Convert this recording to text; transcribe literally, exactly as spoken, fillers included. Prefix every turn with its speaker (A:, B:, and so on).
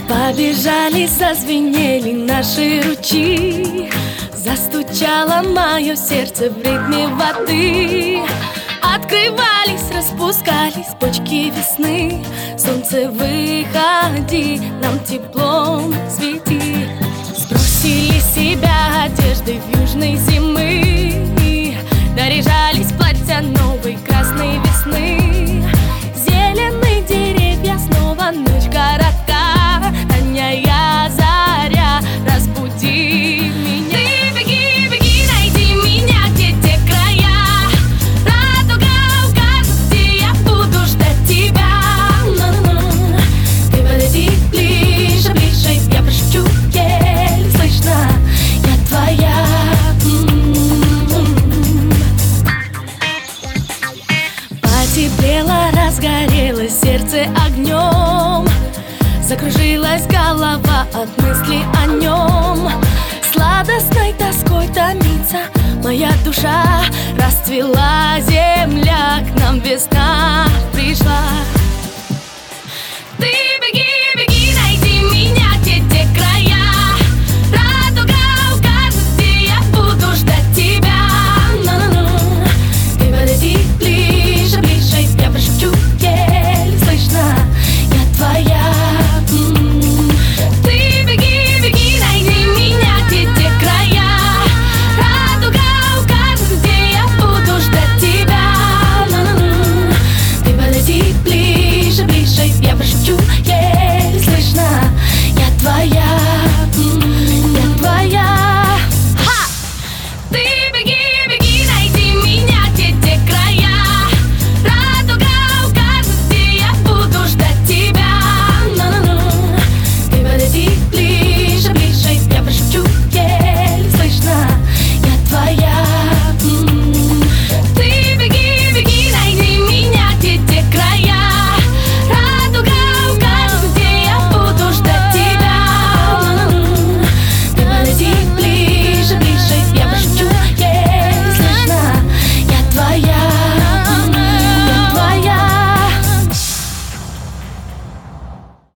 A: Побежали, зазвенели наши ручьи, застучало мое сердце в ритме воды. Открывались, распускались почки весны. Солнце, выходи, нам теплом свети. Сбросили с себя одежды в южной зимы, наряжались в платья новой красной весны. Зеленые деревья, снова ночь коротка, ранняя заря, разбуди меня. Ты беги, беги, найди меня, где те края. Радуга укажет, где я буду ждать тебя. Ты подойди ближе, ближе, я прошепчу еле слышно, я твоя. Потеплело, разгорелось сердце огнем, закружилась голова от мысли о нем. Сладостной тоской томится моя душа, расцвела земля, к нам весна пришла.